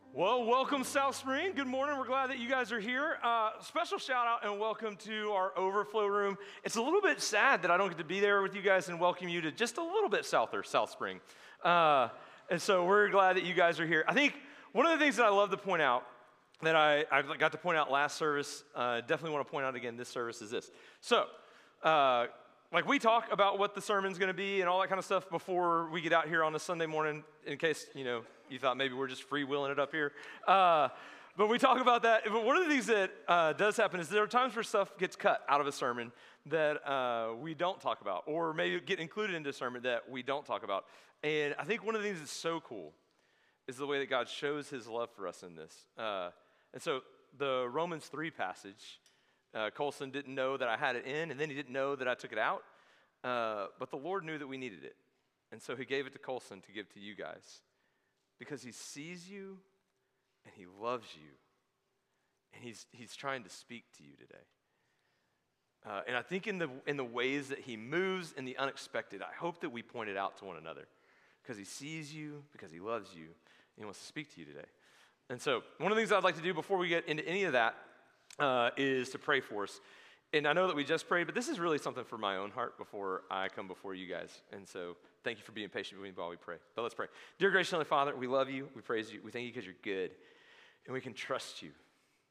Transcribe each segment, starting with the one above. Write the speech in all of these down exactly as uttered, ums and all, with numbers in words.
Well, welcome South Spring. Good morning. We're glad that you guys are here. Uh, special shout out and welcome to our overflow room. It's a little bit sad that I don't get to be there with you guys and welcome you to just a little bit souther, South Spring. Uh, and so we're glad that you guys are here. I think one of the things that I love to point out that I, I got to point out last service, uh, definitely want to point out again this service is this. So, uh, like we talk about what the sermon's going to be and all that kind of stuff before we get out here on a Sunday morning, in case, you know, you thought maybe we're just free-wheeling it up here. Uh, but we talk about that. But one of the things that uh, does happen is there are times where stuff gets cut out of a sermon that uh, we don't talk about, or maybe get included into a sermon that we don't talk about. And I think one of the things that's so cool is the way that God shows his love for us in this. Uh, and so the Romans three passage, uh, Colson didn't know that I had it in, and then he didn't know that I took it out. Uh, but the Lord knew that we needed it. And so he gave it to Colson to give to you guys. Because he sees you and he loves you. And he's he's trying to speak to you today. Uh, and I think in the in the ways that he moves in the unexpected, I hope that we point it out to one another. Because he sees you, because he loves you, and he wants to speak to you today. And so one of the things I'd like to do before we get into any of that uh, is to pray for us. And I know that we just prayed, but this is really something for my own heart before I come before you guys. And so thank you for being patient with me while we pray. But let's pray. Dear gracious Heavenly Father, we love you. We praise you. We thank you because you're good. And we can trust you.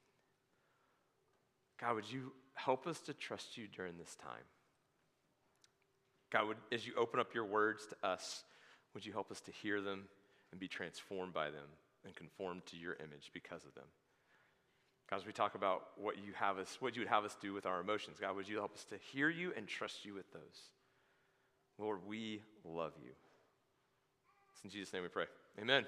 God, would you help us to trust you during this time? God, would, as you open up your words to us, would you help us to hear them and be transformed by them and conformed to your image because of them? God, as we talk about what you have us, what you would have us do with our emotions, God, would you help us to hear you and trust you with those? Lord, we love you. It's in Jesus' name we pray. Amen.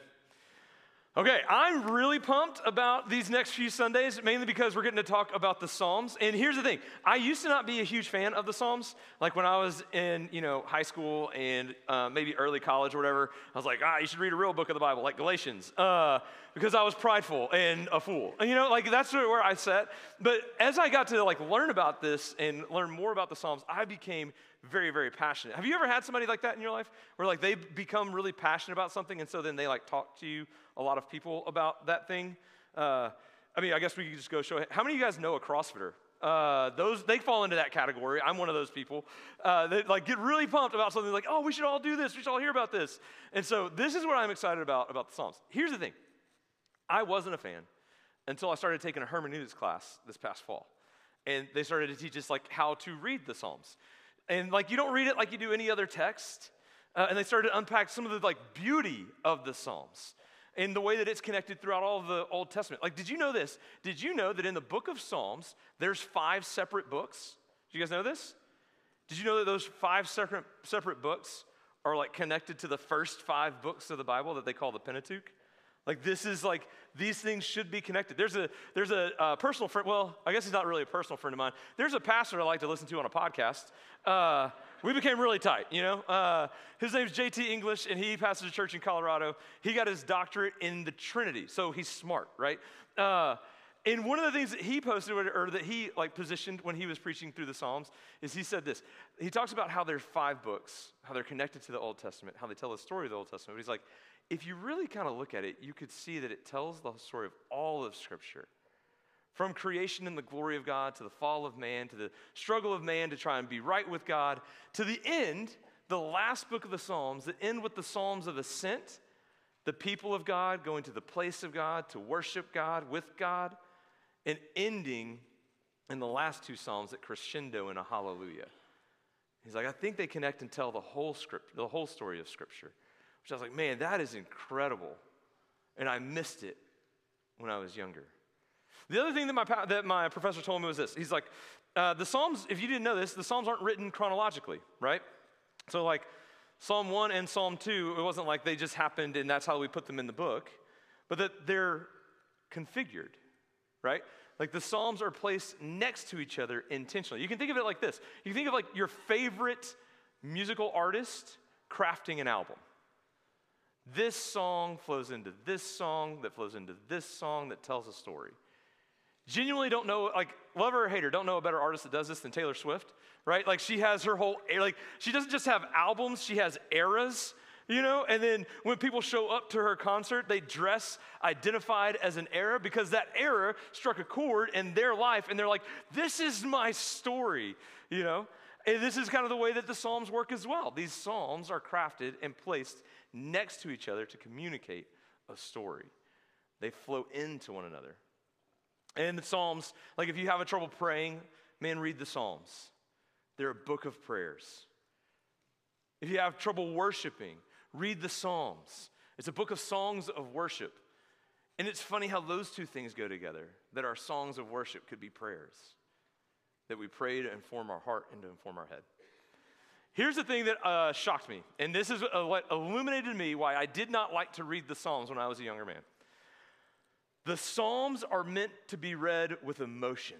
Okay, I'm really pumped about these next few Sundays, mainly because we're getting to talk about the Psalms. And here's the thing. I used to not be a huge fan of the Psalms. Like when I was in, you know, high school and uh, maybe early college or whatever, I was like, ah, you should read a real book of the Bible, like Galatians, uh, because I was prideful and a fool. And, you know, like that's where I sat. But as I got to, like, learn about this and learn more about the Psalms, I became very, very passionate. Have you ever had somebody like that in your life? Where, like, they become really passionate about something, and so then they, like, talk to you, a lot of people, about that thing? Uh, I mean, I guess we could just go show it. How many of you guys know a CrossFitter? Uh, those, they fall into that category. I'm one of those people uh, that, like, get really pumped about something like, oh, we should all do this. We should all hear about this. And so this is what I'm excited about, about the Psalms. Here's the thing. I wasn't a fan until I started taking a hermeneutics class this past fall. And they started to teach us, like, how to read the Psalms. And, like, you don't read it like you do any other text. Uh, and they started to unpack some of the, like, beauty of the Psalms and the way that it's connected throughout all of the Old Testament. Like, did you know this? Did you know that in the book of Psalms, there's five separate books? Did you guys know this? Did you know that those five separate, separate books are, like, connected to the first five books of the Bible that they call the Pentateuch? Like, this is, like, these things should be connected. There's a there's a uh, personal friend, well, I guess he's not really a personal friend of mine. There's a pastor I like to listen to on a podcast. Uh, we became really tight, you know. Uh, his name's J T English, and he pastors a church in Colorado. He got his doctorate in the Trinity, so he's smart, right? Uh, and one of the things that he posted, or that he, like, positioned when he was preaching through the Psalms, is he said this. He talks about how there's five books, how they're connected to the Old Testament, how they tell the story of the Old Testament. But he's like, if you really kind of look at it, you could see that it tells the story of all of Scripture. From creation and the glory of God, to the fall of man, to the struggle of man to try and be right with God, to the end, the last book of the Psalms, that end with the Psalms of ascent, the people of God going to the place of God to worship God with God, and ending in the last two Psalms that crescendo in a hallelujah. He's like, I think they connect and tell the whole script, the whole story of Scripture. Which I was like, man, that is incredible. And I missed it when I was younger. The other thing that my that my professor told me was this. He's like, uh, the Psalms, if you didn't know this, the Psalms aren't written chronologically, right? So, like, Psalm one and Psalm two, it wasn't like they just happened and that's how we put them in the book, but that they're configured, right? Like, the Psalms are placed next to each other intentionally. You can think of it like this. You can think of, like, your favorite musical artist crafting an album. This song flows into this song that flows into this song that tells a story. Genuinely don't know, like, love her or hate her, don't know a better artist that does this than Taylor Swift, right? Like, she has her whole, like, she doesn't just have albums, she has eras. you know? And then when people show up to her concert, they dress identified as an era because that era struck a chord in their life, and they're like, this is my story, you know? And this is kind of the way that the Psalms work as well. These Psalms are crafted and placed next to each other to communicate a story. They flow into one another. And the Psalms, like if you have a trouble praying, man, read the Psalms. They're a book of prayers. If you have trouble worshiping, read the Psalms. It's a book of songs of worship. And it's funny how those two things go together, that our songs of worship could be prayers, that we pray to inform our heart and to inform our head. Here's the thing that uh, shocked me, and this is uh, what illuminated me why I did not like to read the Psalms when I was a younger man. The Psalms are meant to be read with emotion.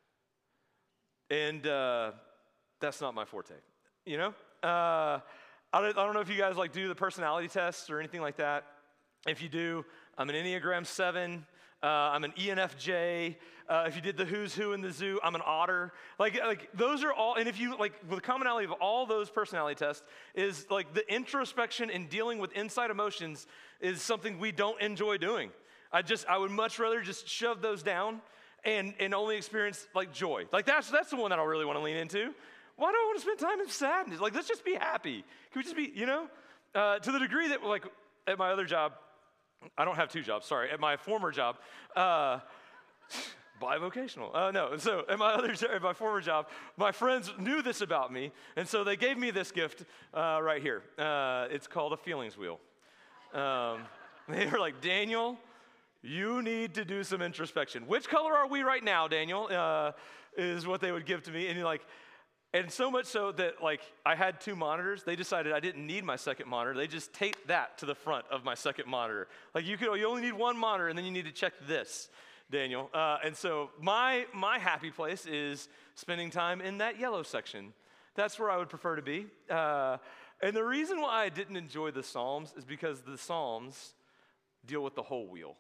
And uh, that's not my forte, you know? Uh, I, don't, I don't know if you guys like do the personality tests or anything like that. If you do, I'm an Enneagram seven. Uh, I'm an E N F J. Uh, if you did the who's who in the zoo, I'm an otter. Like, like those are all, and if you, like, the commonality of all those personality tests is, like, the introspection and dealing with inside emotions is something we don't enjoy doing. I just, I would much rather just shove those down and, and only experience, like, joy. Like, that's, that's the one that I really want to lean into. Why do I want to spend time in sadness? Like, let's just be happy. Can we just be, you know? Uh, to the degree that, like, at my other job, I don't have two jobs, sorry. At my former job, uh, bivocational. Uh, no, so at my other, at my former job, my friends knew this about me, and so they gave me this gift uh, right here. Uh, it's called a feelings wheel. Um, they were like, Daniel, you need to do some introspection. Which color are we right now, Daniel? Uh, is what they would give to me, and you're like. And so much so that, like, I had two monitors. They decided I didn't need my second monitor. They just taped that to the front of my second monitor. Like, you could, you only need one monitor, and then you need to check this, Daniel. Uh, and so my my happy place is spending time in that yellow section. That's where I would prefer to be. Uh, and the reason why I didn't enjoy the Psalms is because the Psalms deal with the whole wheel.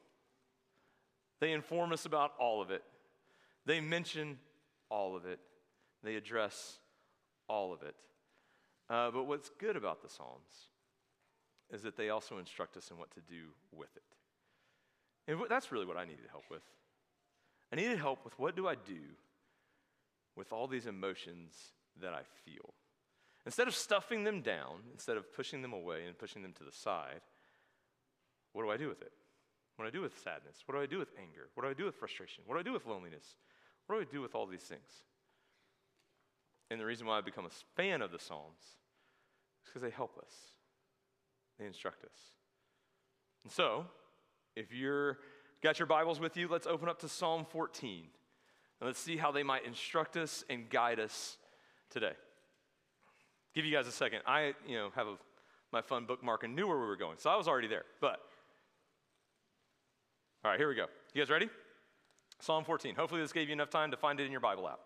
They inform us about all of it. They mention all of it. They address all of it. Uh, but what's good about the Psalms is that they also instruct us in what to do with it. And that's really what I needed help with. I needed help with what do I do with all these emotions that I feel. Instead of stuffing them down, instead of pushing them away and pushing them to the side, what do I do with it? What do I do with sadness? What do I do with anger? What do I do with frustration? What do I do with loneliness? What do I do with all these things? And the reason why I become a fan of the Psalms is because they help us. They instruct us. And so, if you're got your Bibles with you, let's open up to Psalm fourteen. And let's see how they might instruct us and guide us today. Give you guys a second. I, you know, have a, my fun bookmark and knew where we were going. So I was already there. But, all right, here we go. You guys ready? Psalm fourteen. Hopefully this gave you enough time to find it in your Bible app.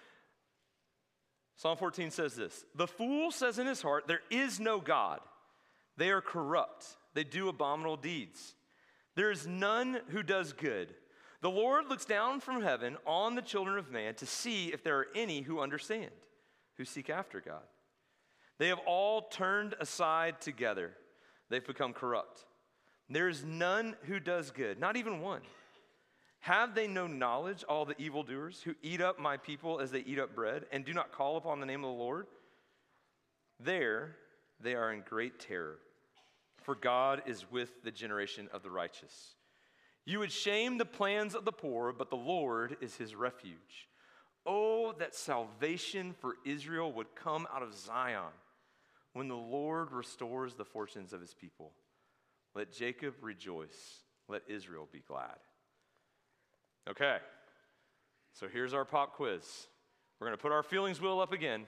Psalm fourteen says this, "The fool says in his heart, there is no God. They are corrupt. They do abominable deeds. There is none who does good. The Lord looks down from heaven on the children of man to see if there are any who understand, who seek after God. They have all turned aside together. They've become corrupt. There is none who does good, not even one. Have they no knowledge, all the evildoers who eat up my people as they eat up bread and do not call upon the name of the Lord? There they are in great terror, for God is with the generation of the righteous. You would shame the plans of the poor, but the Lord is his refuge. Oh, that salvation for Israel would come out of Zion when the Lord restores the fortunes of his people. Let Jacob rejoice, let Israel be glad." Okay, so here's our pop quiz. We're going to put our feelings wheel up again.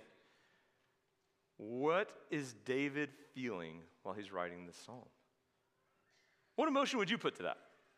What is David feeling while he's writing this psalm? What emotion would you put to that?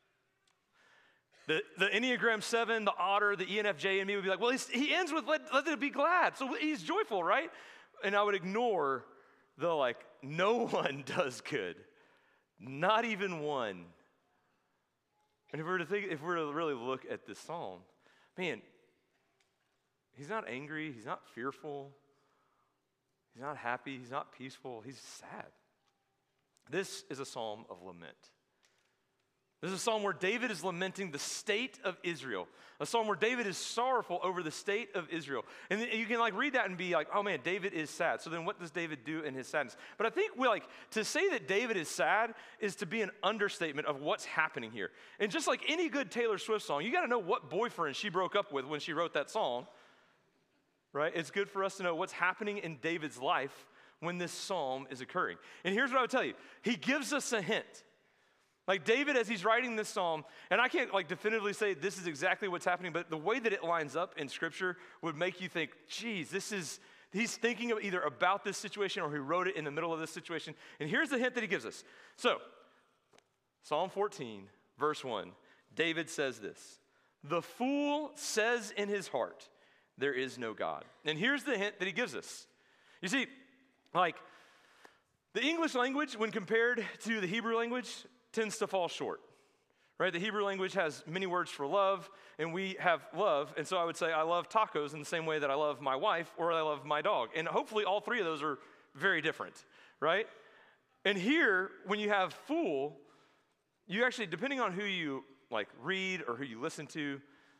The, the Enneagram seven, the otter, the E N F J in me would be like, well, he's, he ends with let, let it be glad. So he's joyful, right? And I would ignore the like, no one does good. Not even one. And if we're to think, if we're to really look at this psalm, man, he's not angry, he's not fearful, he's not happy, he's not peaceful, he's sad. This is a psalm of lament. This is a psalm where David is lamenting the state of Israel. A psalm where David is sorrowful over the state of Israel. And you can like read that and be like, oh man, David is sad. So then what does David do in his sadness? But I think we like to say that David is sad is to be an understatement of what's happening here. And just like any good Taylor Swift song, you got to know what boyfriend she broke up with when she wrote that song. Right? It's good for us to know what's happening in David's life when this psalm is occurring. And here's what I would tell you. He gives us a hint. Like David, as he's writing this psalm, and I can't like definitively say this is exactly what's happening, but the way that it lines up in Scripture would make you think, geez, this is, he's thinking of either about this situation or he wrote it in the middle of this situation. And here's the hint that he gives us. So, Psalm fourteen, verse one, David says this, "The fool says in his heart, there is no God." And here's the hint that he gives us. You see, like, the English language, when compared to the Hebrew language, tends to fall short, right? The Hebrew language has many words for love, and we have love, and so I would say I love tacos in the same way that I love my wife or I love my dog, and hopefully all three of those are very different, right? And here, when you have fool, you actually, depending on who you like read or who you listen to,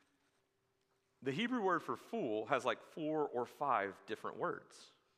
the Hebrew word for fool has like four or five different words,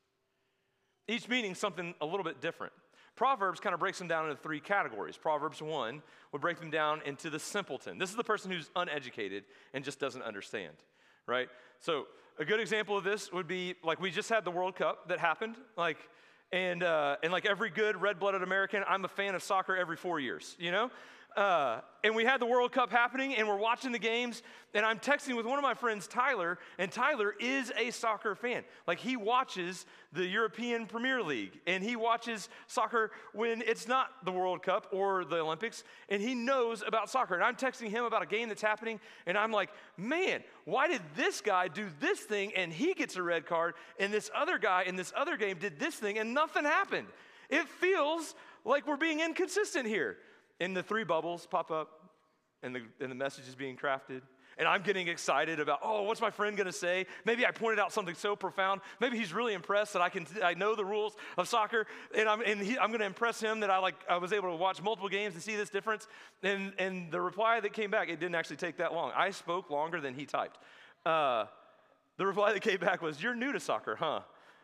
each meaning something a little bit different. Proverbs kind of breaks them down into three categories. Proverbs one would break them down into the simpleton. This is the person who's uneducated and just doesn't understand, right? So a good example of this would be like we just had the World Cup that happened, like, and uh, and like every good red-blooded American, I'm a fan of soccer every four years, you know? Uh, and we had the World Cup happening, and we're watching the games, and I'm texting with one of my friends, Tyler, and Tyler is a soccer fan. Like, he watches the European Premier League, and he watches soccer when it's not the World Cup or the Olympics, and he knows about soccer. And I'm texting him about a game that's happening, and I'm like, man, why did this guy do this thing, and he gets a red card, and this other guy in this other game did this thing, and nothing happened? It feels like we're being inconsistent here. And the three bubbles pop up, and the, and the message is being crafted. And I'm getting excited about, oh, what's my friend going to say? Maybe I pointed out something so profound. Maybe he's really impressed that I can I know the rules of soccer, and I'm and he, I'm going to impress him that I like I was able to watch multiple games and see this difference. And and the reply that came back, it didn't actually take that long. I spoke longer than he typed. Uh, the reply that came back was, "You're new to soccer, huh?"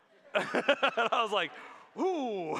And I was like, ooh.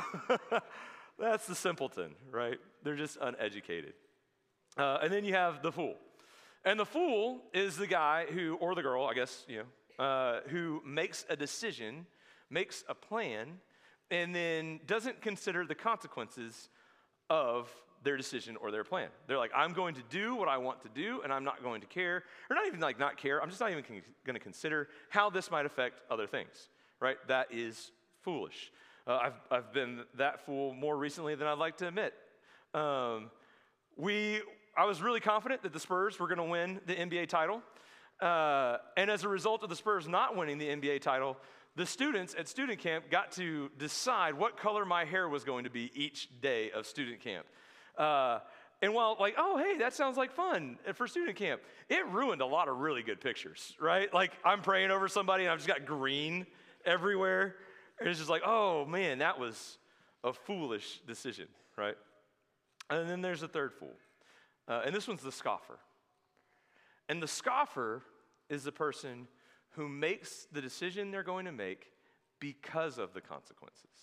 That's the simpleton, right? They're just uneducated. Uh, and then you have the fool. And the fool is the guy who, or the girl, I guess, you know, uh, who makes a decision, makes a plan, and then doesn't consider the consequences of their decision or their plan. They're like, I'm going to do what I want to do, and I'm not going to care, or not even like not care, I'm just not even con- going to consider how this might affect other things, right? That is foolish. Uh, I've, I've been that fool more recently than I'd like to admit. Um, we, I was really confident that the Spurs were going to win the N B A title. Uh, and as a result of the Spurs not winning the N B A title, the students at student camp got to decide what color my hair was going to be each day of student camp. Uh, and while like, oh, hey, that sounds like fun for student camp, it ruined a lot of really good pictures, right? Like I'm praying over somebody and I've just got green everywhere. And it's just like, oh, man, that was a foolish decision, right? And then there's a third fool. Uh, and this one's the scoffer. And the scoffer is the person who makes the decision they're going to make because of the consequences.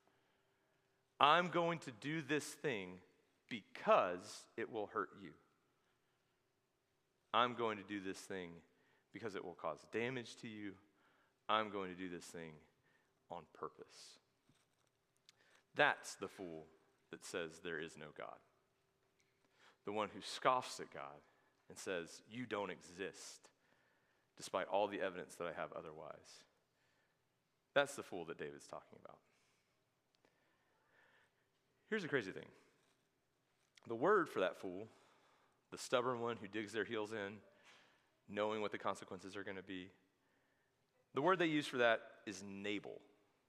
I'm going to do this thing because it will hurt you. I'm going to do this thing because it will cause damage to you. I'm going to do this thing on purpose. That's the fool that says there is no God. The one who scoffs at God and says, you don't exist, despite all the evidence that I have otherwise. That's the fool that David's talking about. Here's the crazy thing. The word for that fool, the stubborn one who digs their heels in, knowing what the consequences are going to be, the word they use for that is Nabal.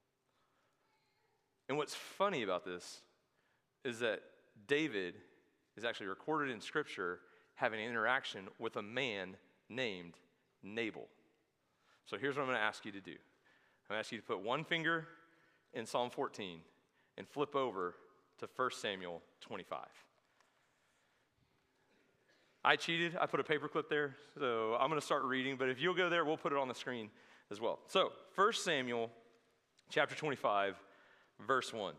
And what's funny about this is that David is actually recorded in Scripture having an interaction with a man named Nabal. So here's what I'm going to ask you to do. I'm going to ask you to put one finger in Psalm fourteen and flip over to First Samuel twenty-five. I cheated. I put a paperclip there, so I'm going to start reading, but if you'll go there, we'll put it on the screen as well. So, First Samuel chapter twenty-five, verse one.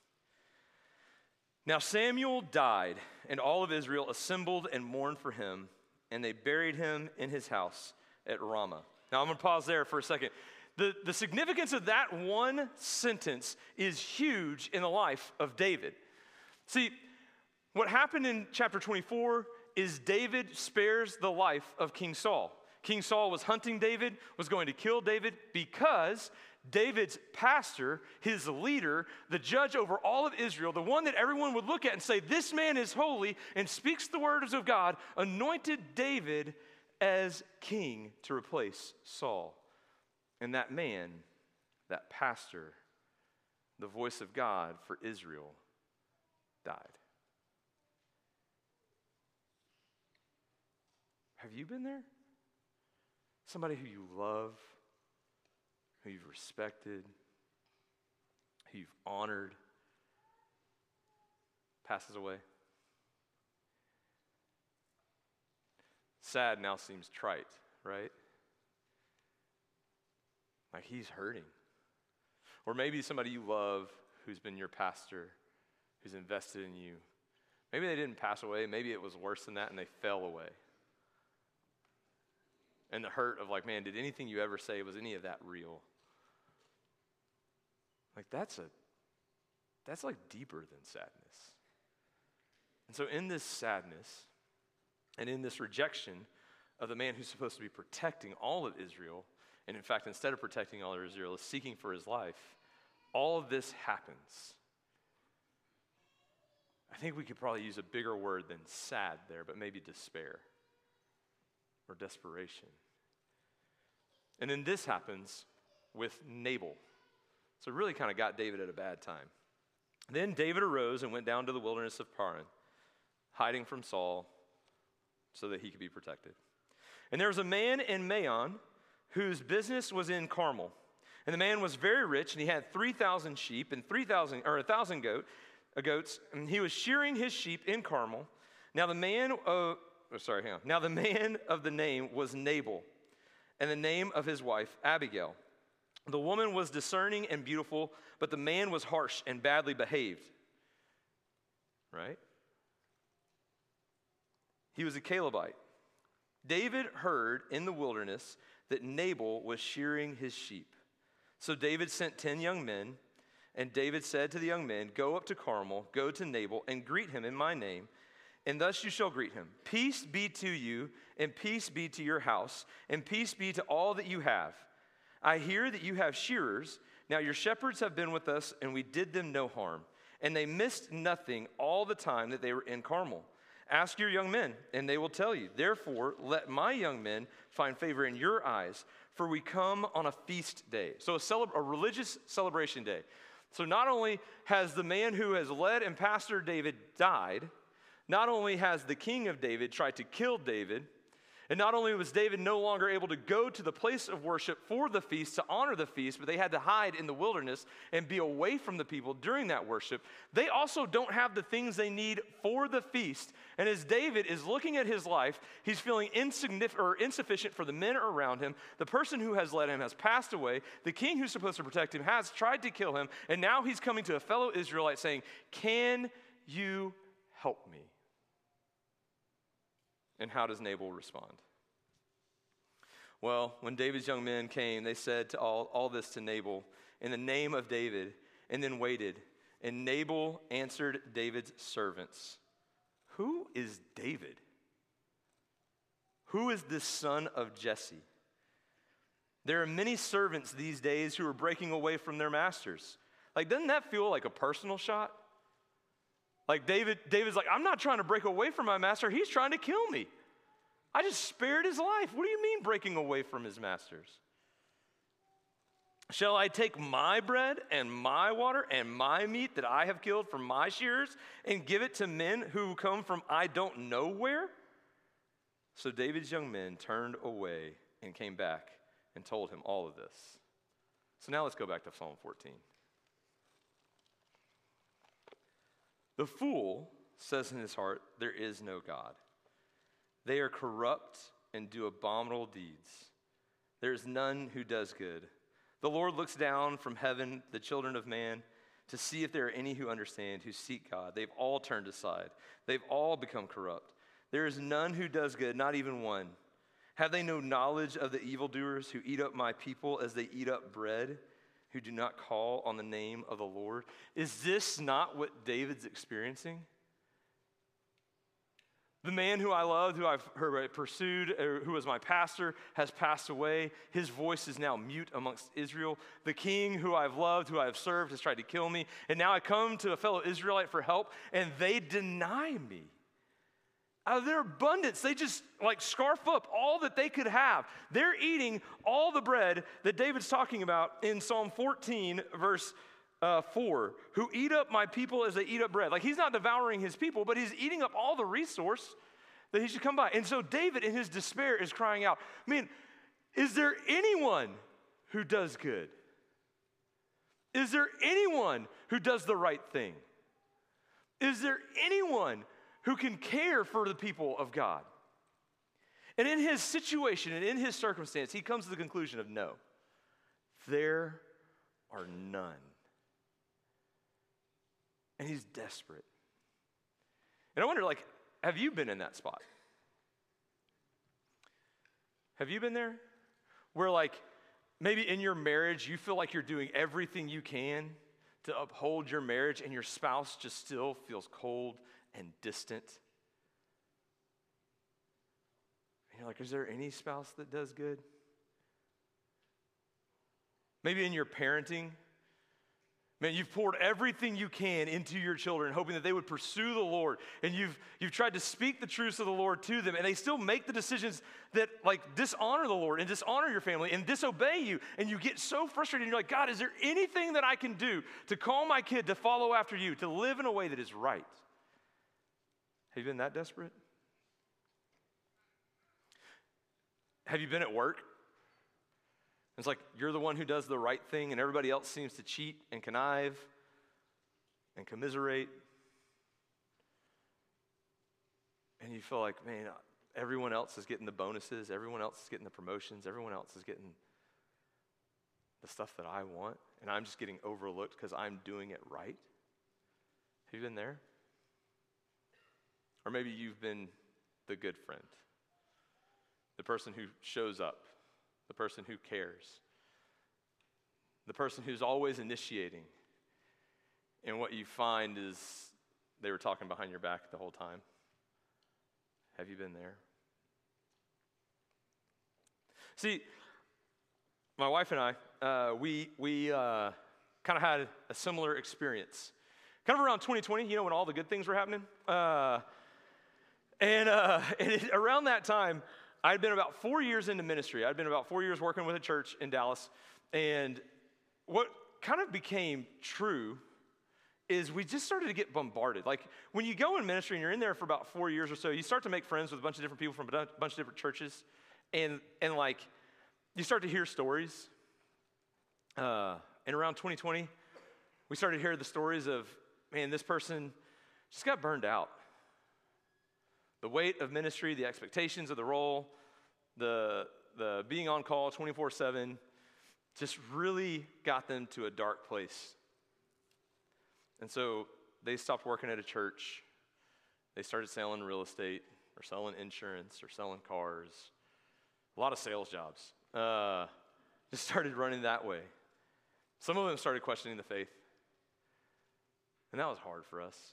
Now Samuel died, and all of Israel assembled and mourned for him, and they buried him in his house at Ramah. Now I'm going to pause there for a second. The, the significance of that one sentence is huge in the life of David. See, what happened in chapter twenty-four is David spares the life of King Saul. King Saul was hunting David, was going to kill David because David's pastor, his leader, the judge over all of Israel, the one that everyone would look at and say, this man is holy and speaks the words of God, anointed David as king to replace Saul. And that man, that pastor, the voice of God for Israel, died. Have you been there? Somebody who you love, who you've respected, who you've honored, passes away. Sad now seems trite, right? Like he's hurting. Or maybe somebody you love who's been your pastor, who's invested in you. Maybe they didn't pass away. Maybe it was worse than that and they fell away. And the hurt of like, man, did anything you ever say, was any of that real? Like that's a, that's like deeper than sadness. And so in this sadness and in this rejection of the man who's supposed to be protecting all of Israel, and in fact, instead of protecting all of Israel, is seeking for his life, all of this happens. I think we could probably use a bigger word than sad there, but maybe despair or desperation. And then this happens with Nabal. So it really kind of got David at a bad time. Then David arose and went down to the wilderness of Paran, hiding from Saul so that he could be protected. And there was a man in Maon whose business was in Carmel. And the man was very rich, and he had three thousand sheep and three thousand or one thousand goat, uh, goats, and he was shearing his sheep in Carmel. Now the man of, oh, sorry, hang on. Now the man of the name was Nabal, and the name of his wife Abigail. The woman was discerning and beautiful, but the man was harsh and badly behaved. Right? He was a Calebite. David heard in the wilderness that Nabal was shearing his sheep. So David sent ten young men, and David said to the young men, go up to Carmel, go to Nabal, and greet him in my name, and thus you shall greet him. Peace be to you, and peace be to your house, and peace be to all that you have. I hear that you have shearers. Now your shepherds have been with us, and we did them no harm. And they missed nothing all the time that they were in Carmel. Ask your young men, and they will tell you. Therefore, let my young men find favor in your eyes, for we come on a feast day. So a, celeb- a religious celebration day. So not only has the man who has led and pastored David died, not only has the king of David tried to kill David, and not only was David no longer able to go to the place of worship for the feast to honor the feast, but they had to hide in the wilderness and be away from the people during that worship, they also don't have the things they need for the feast. And as David is looking at his life, he's feeling insignificant or insufficient for the men around him. The person who has led him has passed away. The king who's supposed to protect him has tried to kill him. And now he's coming to a fellow Israelite saying, can you help me? And how does Nabal respond? Well, when David's young men came, they said to all, all this to Nabal in the name of David, and then waited. And Nabal answered David's servants, who is David? Who is this son of Jesse? There are many servants these days who are breaking away from their masters. Like, doesn't that feel like a personal shot? Like David, David's like, I'm not trying to break away from my master. He's trying to kill me. I just spared his life. What do you mean breaking away from his masters? Shall I take my bread and my water and my meat that I have killed from my shearers and give it to men who come from I don't know where? So David's young men turned away and came back and told him all of this. So now let's go back to Psalm fourteen. The fool says in his heart, there is no God. They are corrupt and do abominable deeds. There is none who does good. The Lord looks down from heaven, the children of man, to see if there are any who understand, who seek God. They've all turned aside. They've all become corrupt. There is none who does good, not even one. Have they no knowledge of the evildoers who eat up my people as they eat up bread, who do not call on the name of the Lord? Is this not what David's experiencing? The man who I loved, who I've who I pursued, who was my pastor, has passed away. His voice is now mute amongst Israel. The king who I've loved, who I have served, has tried to kill me. And now I come to a fellow Israelite for help, and they deny me. Out of their abundance, they just like scarf up all that they could have. They're eating all the bread that David's talking about in Psalm fourteen, verse uh, four, who eat up my people as they eat up bread. Like he's not devouring his people, but he's eating up all the resource that he should come by. And so David, in his despair, is crying out, I mean, is there anyone who does good? Is there anyone who does the right thing? Is there anyone who can care for the people of God? And in his situation and in his circumstance, he comes to the conclusion of no, there are none. And he's desperate. And I wonder, like, have you been in that spot? Have you been there? Where, like, maybe in your marriage, you feel like you're doing everything you can to uphold your marriage, and your spouse just still feels cold and distant. And you're like, is there any spouse that does good? Maybe in your parenting, man, you've poured everything you can into your children, hoping that they would pursue the Lord, and you've you've tried to speak the truths of the Lord to them, and they still make the decisions that like dishonor the Lord and dishonor your family and disobey you, and you get so frustrated, and you're like, God, is there anything that I can do to call my kid to follow after you, to live in a way that is right? Have you been that desperate? Have you been at work? It's like you're the one who does the right thing and everybody else seems to cheat and connive and commiserate. And you feel like, man, everyone else is getting the bonuses, everyone else is getting the promotions, everyone else is getting the stuff that I want, and I'm just getting overlooked because I'm doing it right. Have you been there? Or maybe you've been the good friend, the person who shows up, the person who cares, the person who's always initiating. And what you find is they were talking behind your back the whole time. Have you been there? See, my wife and I, uh, we, we uh, kind of had a similar experience. Kind of around twenty twenty, you know, when all the good things were happening. Uh, and uh, and it, around that time, I'd been about four years into ministry. I'd been about four years working with a church in Dallas. And what kind of became true is we just started to get bombarded. Like when you go in ministry and you're in there for about four years or so, you start to make friends with a bunch of different people from a bunch of different churches. And, and like, you start to hear stories. Uh, and around twenty twenty, we started to hear the stories of, man, this person just got burned out. The weight of ministry, the expectations of the role, the, the being on call twenty-four seven just really got them to a dark place. And so they stopped working at a church. They started selling real estate or selling insurance or selling cars. A lot of sales jobs. Uh, just started running that way. Some of them started questioning the faith. And that was hard for us.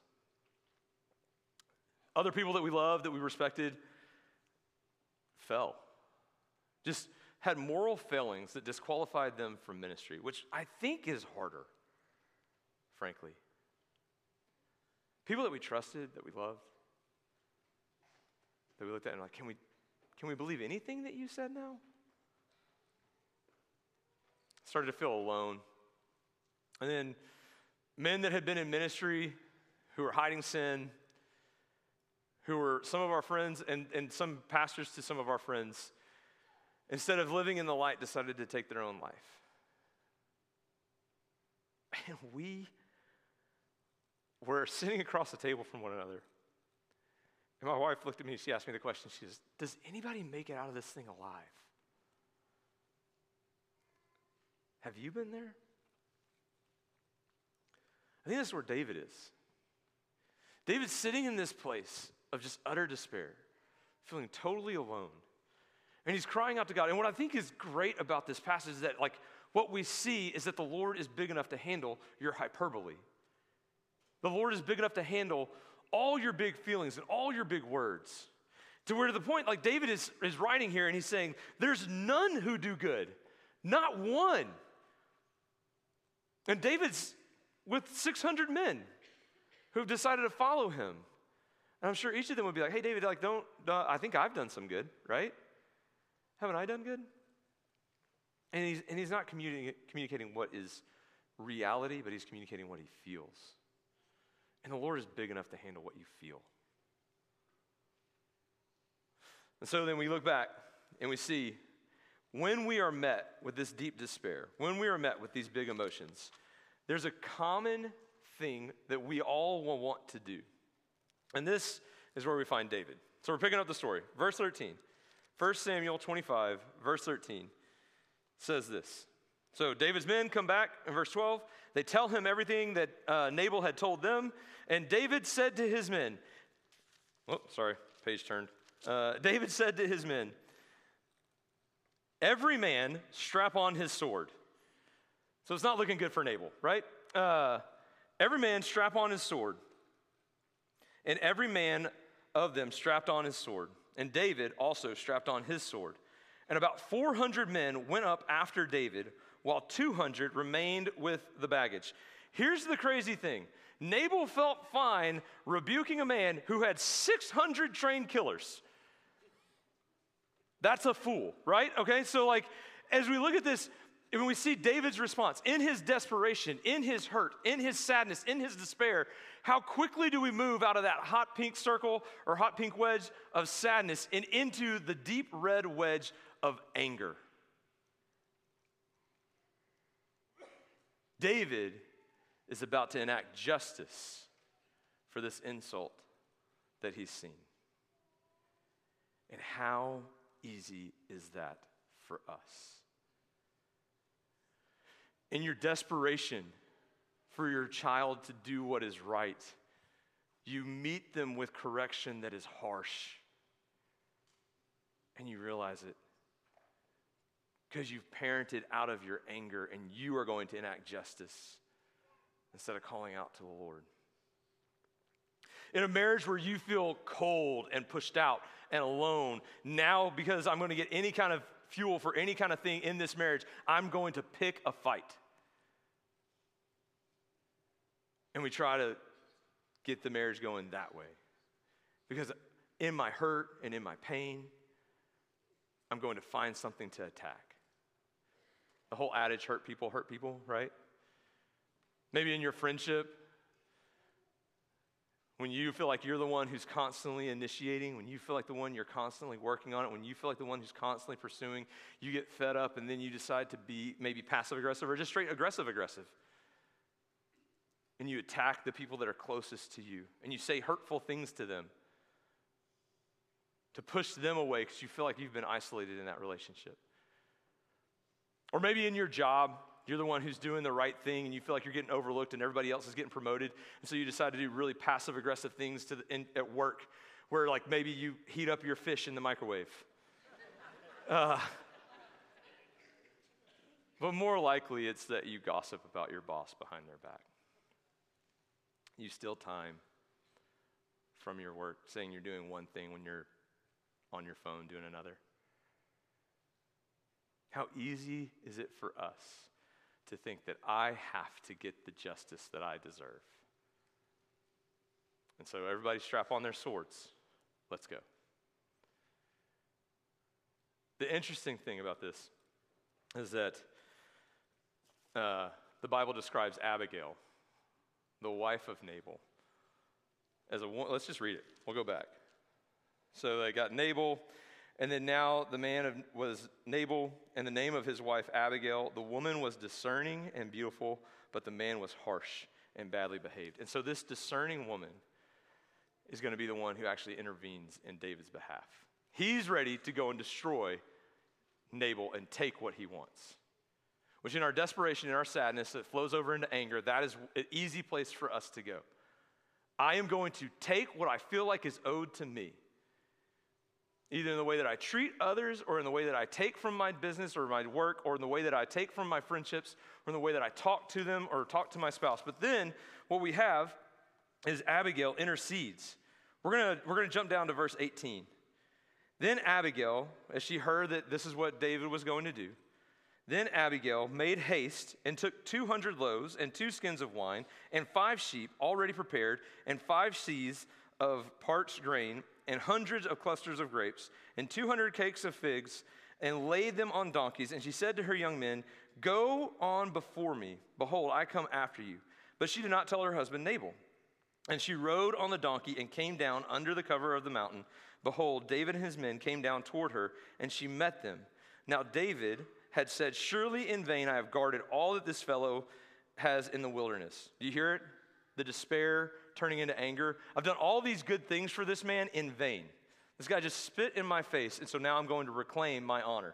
Other people that we loved, that we respected, fell. Just had moral failings that disqualified them from ministry, which I think is harder, frankly. People that we trusted, that we loved, that we looked at and like, can we, can we believe anything that you said now? Started to feel alone. And then men that had been in ministry who were hiding sin, who were some of our friends and, and some pastors to some of our friends, instead of living in the light, decided to take their own life. And we, we're sitting across the table from one another. And my wife looked at me, she asked me the question, she says, does anybody make it out of this thing alive? Have you been there? I think that's where David is. David's sitting in this place of just utter despair, feeling totally alone. And he's crying out to God. And what I think is great about this passage is that, like, what we see is that the Lord is big enough to handle your hyperbole. The Lord is big enough to handle all your big feelings and all your big words. To where to the point, like David is, is writing here and he's saying, there's none who do good, not one. And David's with six hundred men who've decided to follow him. And I'm sure each of them would be like, hey, David, like, don't, uh, I think I've done some good, right? Haven't I done good? And he's, and he's not communi- communicating what is reality, but he's communicating what he feels. And the Lord is big enough to handle what you feel. And so then we look back and we see when we are met with this deep despair, when we are met with these big emotions, there's a common thing that we all will want to do. And this is where we find David. So we're picking up the story. Verse thirteen. First Samuel twenty-five, verse thirteen says this. So David's men come back in verse twelve. They tell him everything that uh, Nabal had told them. And David said to his men, oh, sorry, page turned. Uh, David said to his men, every man strap on his sword. So it's not looking good for Nabal, right? Uh, every man strap on his sword. And every man of them strapped on his sword. And David also strapped on his sword. And about four hundred men went up after David, while two hundred remained with the baggage. Here's the crazy thing. Nabal felt fine rebuking a man who had six hundred trained killers. That's a fool, right? Okay, so like, as we look at this, when we see David's response, in his desperation, in his hurt, in his sadness, in his despair, how quickly do we move out of that hot pink circle or hot pink wedge of sadness and into the deep red wedge of anger? David is about to enact justice for this insult that he's seen. And how easy is that for us? In your desperation for your child to do what is right, you meet them with correction that is harsh. And you realize it because you've parented out of your anger and you are going to enact justice instead of calling out to the Lord. In a marriage where you feel cold and pushed out and alone, now because I'm going to get any kind of fuel for any kind of thing in this marriage, I'm going to pick a fight. And we try to get the marriage going that way. Because in my hurt and in my pain, I'm going to find something to attack. The whole adage, hurt people, hurt people, right? Maybe in your friendship, when you feel like you're the one who's constantly initiating, when you feel like the one you're constantly working on it, when you feel like the one who's constantly pursuing, you get fed up and then you decide to be maybe passive aggressive or just straight aggressive aggressive. And you attack the people that are closest to you and you say hurtful things to them to push them away because you feel like you've been isolated in that relationship. Or maybe in your job, you're the one who's doing the right thing and you feel like you're getting overlooked and everybody else is getting promoted. And so you decide to do really passive-aggressive things to the, in, at work where like maybe you heat up your fish in the microwave. Uh, but more likely it's that you gossip about your boss behind their back. You steal time from your work saying you're doing one thing when you're on your phone doing another. How easy is it for us to think that I have to get the justice that I deserve? And so everybody strap on their swords. Let's go. The interesting thing about this is that uh, the Bible describes Abigail, the wife of Nabal, as a woman. Let's just read it. We'll go back. So they got Nabal, and then now the man of, was Nabal, and the name of his wife Abigail. The woman was discerning and beautiful, but the man was harsh and badly behaved. And so this discerning woman is going to be the one who actually intervenes in David's behalf. He's ready to go and destroy Nabal and take what he wants. Which in our desperation, in our sadness, that flows over into anger, that is an easy place for us to go. I am going to take what I feel like is owed to me, either in the way that I treat others, or in the way that I take from my business or my work, or in the way that I take from my friendships, or in the way that I talk to them or talk to my spouse. But then what we have is Abigail intercedes. We're gonna, we're gonna jump down to verse eighteen. Then Abigail, as she heard that this is what David was going to do, then Abigail made haste and took two hundred loaves and two skins of wine and five sheep already prepared and five seahs of parched grain and hundreds of clusters of grapes and two hundred cakes of figs and laid them on donkeys. And she said to her young men, "Go on before me. Behold, I come after you." But she did not tell her husband Nabal. And she rode on the donkey and came down under the cover of the mountain. Behold, David and his men came down toward her, and she met them. Now David had said, "Surely in vain I have guarded all that this fellow has in the wilderness." Do you hear it? The despair turning into anger. I've done all these good things for this man in vain. This guy just spit in my face, and so now I'm going to reclaim my honor.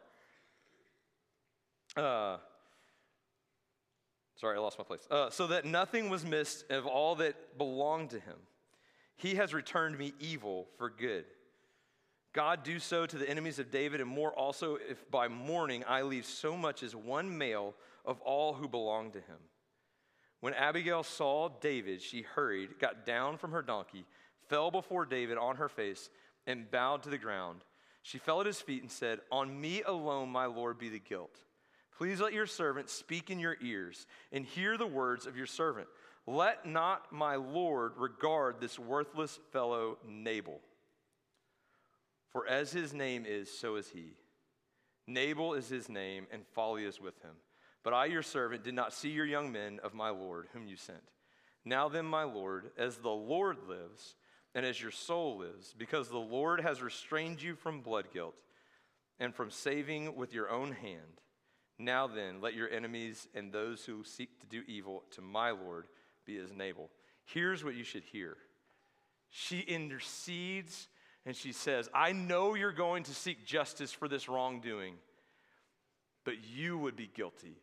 Uh, sorry, I lost my place. Uh, so that nothing was missed of all that belonged to him. He has returned me evil for good. God do so to the enemies of David, and more also, if by morning I leave so much as one male of all who belong to him. When Abigail saw David, she hurried, got down from her donkey, fell before David on her face, and bowed to the ground. She fell at his feet and said, "On me alone, my Lord, be the guilt. Please let your servant speak in your ears, and hear the words of your servant. Let not my Lord regard this worthless fellow Nabal. For as his name is, so is he. Nabal is his name, and folly is with him. But I, your servant, did not see your young men of my Lord, whom you sent. Now then, my Lord, as the Lord lives, and as your soul lives, because the Lord has restrained you from blood guilt, and from saving with your own hand, now then, let your enemies and those who seek to do evil to my Lord be as Nabal." Here's what you should hear. She intercedes, and she says, "I know you're going to seek justice for this wrongdoing, but you would be guilty.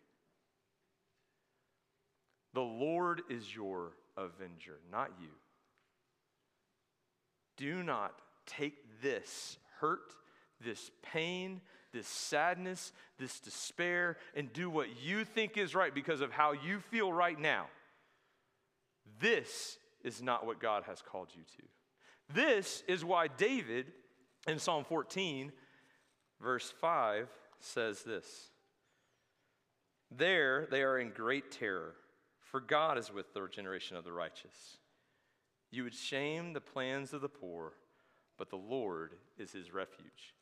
The Lord is your avenger, not you. Do not take this hurt, this pain, this sadness, this despair, and do what you think is right because of how you feel right now. This is not what God has called you to." This is why David in Psalm fourteen, verse five, says this. "There they are in great terror, for God is with the generation of the righteous. You would shame the plans of the poor, but the Lord is his refuge."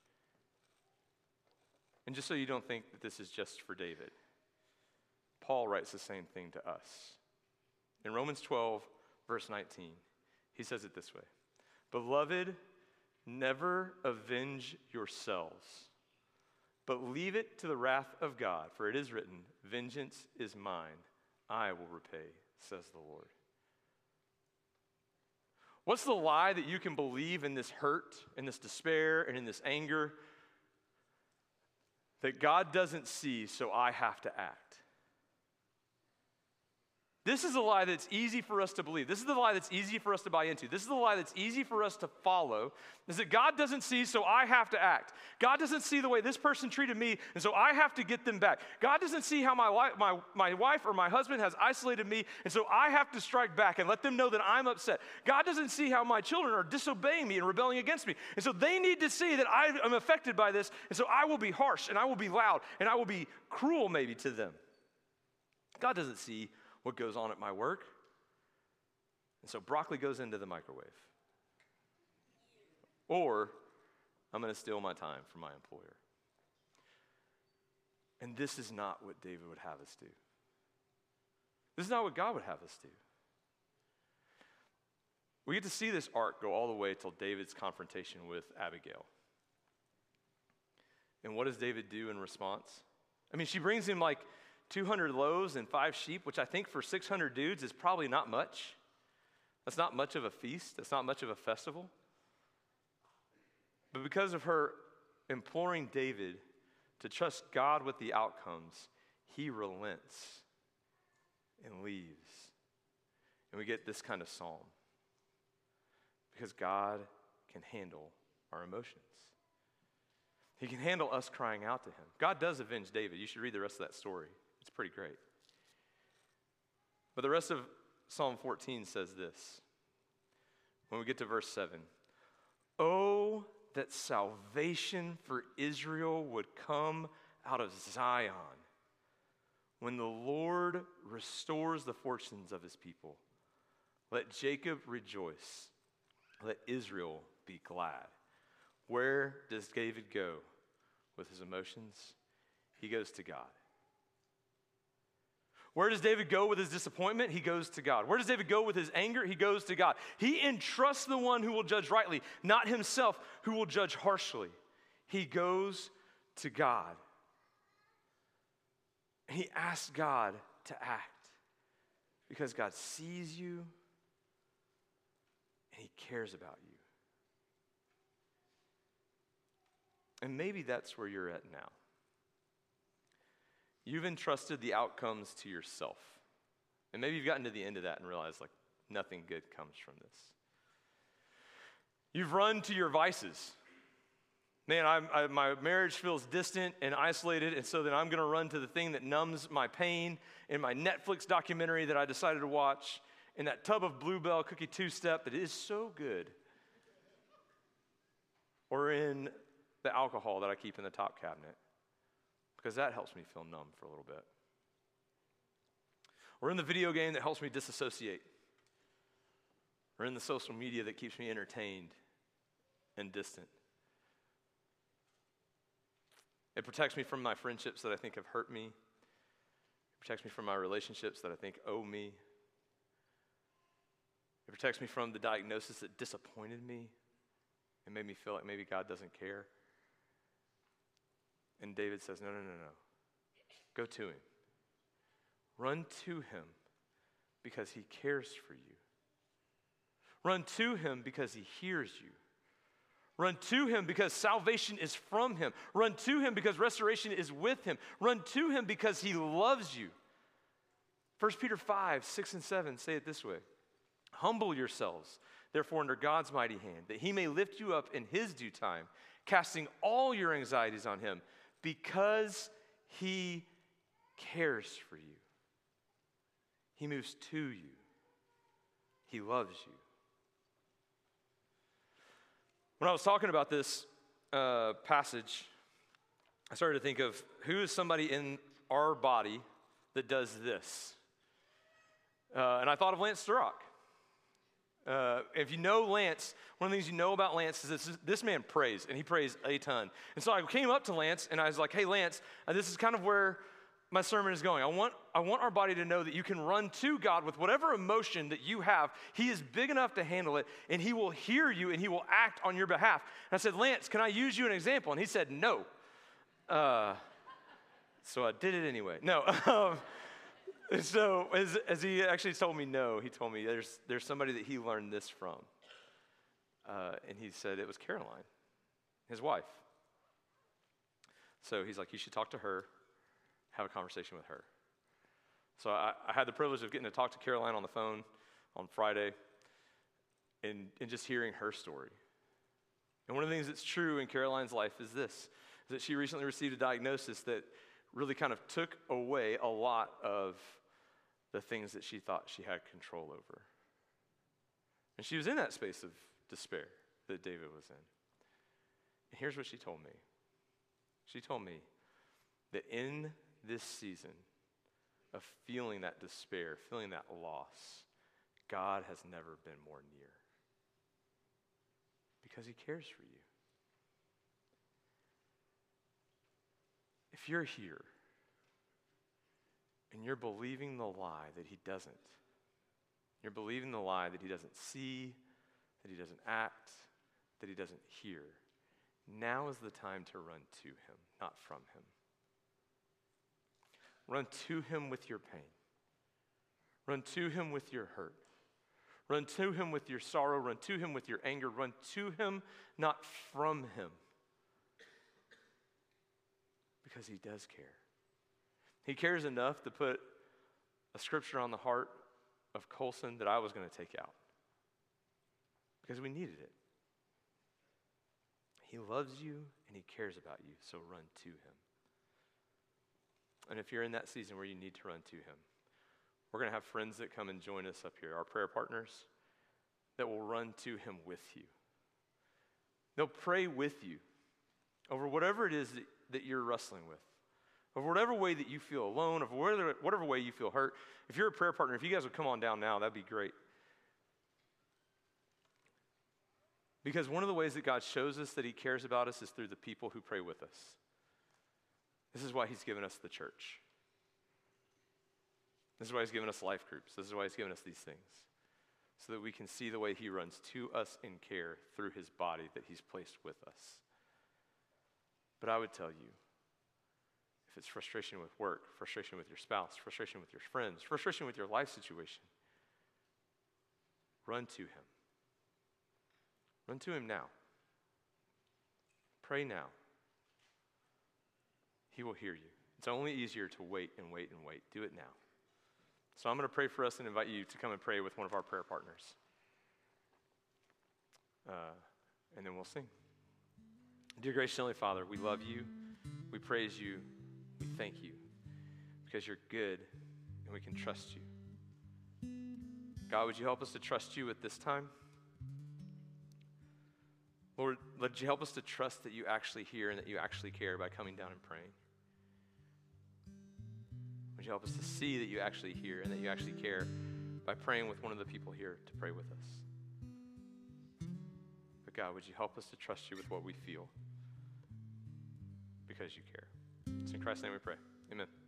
And just so you don't think that this is just for David, Paul writes the same thing to us. In Romans twelve, verse nineteen, he says it this way. "Beloved, never avenge yourselves, but leave it to the wrath of God, for it is written, 'Vengeance is mine, I will repay,' says the Lord." What's the lie that you can believe in this hurt, in this despair, and in this anger? That God doesn't see, so I have to act. This is a lie that's easy for us to believe. This is the lie that's easy for us to buy into. This is the lie that's easy for us to follow, is that God doesn't see, so I have to act. God doesn't see the way this person treated me, and so I have to get them back. God doesn't see how my, li- my, my wife or my husband has isolated me, and so I have to strike back and let them know that I'm upset. God doesn't see how my children are disobeying me and rebelling against me, and so they need to see that I am affected by this, and so I will be harsh, and I will be loud, and I will be cruel maybe to them. God doesn't see what goes on at my work. And so broccoli goes into the microwave. Or I'm going to steal my time from my employer. And this is not what David would have us do. This is not what God would have us do. We get to see this arc go all the way till David's confrontation with Abigail. And what does David do in response? I mean, she brings him like two hundred loaves and five sheep, which I think for six hundred dudes is probably not much. That's not much of a feast. That's not much of a festival. But because of her imploring David to trust God with the outcomes, he relents and leaves. And we get this kind of psalm. Because God can handle our emotions. He can handle us crying out to him. God does avenge David. You should read the rest of that story. It's pretty great. But the rest of Psalm fourteen says this. When we get to verse seven. Oh, that salvation for Israel would come out of Zion when the Lord restores the fortunes of his people. Let Jacob rejoice. Let Israel be glad. Where does David go with his emotions? He goes to God. Where does David go with his disappointment? He goes to God. Where does David go with his anger? He goes to God. He entrusts the one who will judge rightly, not himself who will judge harshly. He goes to God. And he asks God to act because God sees you and he cares about you. And maybe that's where you're at now. You've entrusted the outcomes to yourself. And maybe you've gotten to the end of that and realized, like, nothing good comes from this. You've run to your vices. Man, I'm, I, my marriage feels distant and isolated, and so then I'm going to run to the thing that numbs my pain in my Netflix documentary that I decided to watch, in that tub of Bluebell cookie two-step that is so good, or in the alcohol that I keep in the top cabinet. Because that helps me feel numb for a little bit. Or in the video game that helps me disassociate. Or in the social media that keeps me entertained and distant. It protects me from my friendships that I think have hurt me. It protects me from my relationships that I think owe me. It protects me from the diagnosis that disappointed me and made me feel like maybe God doesn't care. And David says, no, no, no, no. Go to him. Run to him because he cares for you. Run to him because he hears you. Run to him because salvation is from him. Run to him because restoration is with him. Run to him because he loves you. First Peter five, six and seven say it this way. Humble yourselves, therefore, under God's mighty hand, that he may lift you up in his due time, casting all your anxieties on him, because he cares for you. He moves to you. He loves you. When I was talking about this uh, passage, I started to think of who is somebody in our body that does this. Uh, and I thought of Lance Sturrock. Uh, if you know Lance, one of the things you know about Lance is this, this man prays, and he prays a ton. And so I came up to Lance, and I was like, hey, Lance, uh, this is kind of where my sermon is going. I want, I want our body to know that you can run to God with whatever emotion that you have. He is big enough to handle it, and he will hear you, and he will act on your behalf. And I said, Lance, can I use you an example? And he said, no. Uh, so I did it anyway. No. Um, So as, as he actually told me no, he told me there's, there's somebody that he learned this from. Uh, and he said it was Caroline, his wife. So he's like, you should talk to her, have a conversation with her. So I, I had the privilege of getting to talk to Caroline on the phone on Friday and, and just hearing her story. And one of the things that's true in Caroline's life is this, is that she recently received a diagnosis that really kind of took away a lot of the things that she thought she had control over. And she was in that space of despair that David was in. And here's what she told me. She told me that in this season of feeling that despair, feeling that loss, God has never been more near. Because he cares for you. If you're here, and you're believing the lie that he doesn't. You're believing the lie that he doesn't see, that he doesn't act, that he doesn't hear. Now is the time to run to him, not from him. Run to him with your pain. Run to him with your hurt. Run to him with your sorrow. Run to him with your anger. Run to him, not from him. Because he does care. He cares enough to put a scripture on the heart of Colson that I was going to take out. Because we needed it. He loves you and he cares about you, so run to him. And if you're in that season where you need to run to him, we're going to have friends that come and join us up here, our prayer partners, that will run to him with you. They'll pray with you over whatever it is that, that you're wrestling with, over whatever way that you feel alone, over whatever, whatever way you feel hurt. If you're a prayer partner, if you guys would come on down now, that'd be great. Because one of the ways that God shows us that he cares about us is through the people who pray with us. This is why he's given us the church. This is why he's given us life groups. This is why he's given us these things. So that we can see the way he runs to us in care through his body that he's placed with us. But I would tell you, if it's frustration with work, frustration with your spouse, frustration with your friends, frustration with your life situation, run to him. Run to him now. Pray now. He will hear you. It's only easier to wait and wait and wait. Do it now. So I'm going to pray for us and invite you to come and pray with one of our prayer partners. Uh, and then we'll sing. Dear gracious Heavenly Father, we love you. We praise you. We thank you because you're good and we can trust you. God, would you help us to trust you at this time? Lord, would you help us to trust that you actually hear and that you actually care by coming down and praying? Would you help us to see that you actually hear and that you actually care by praying with one of the people here to pray with us? But God, would you help us to trust you with what we feel because you care? It's in Christ's name we pray. Amen.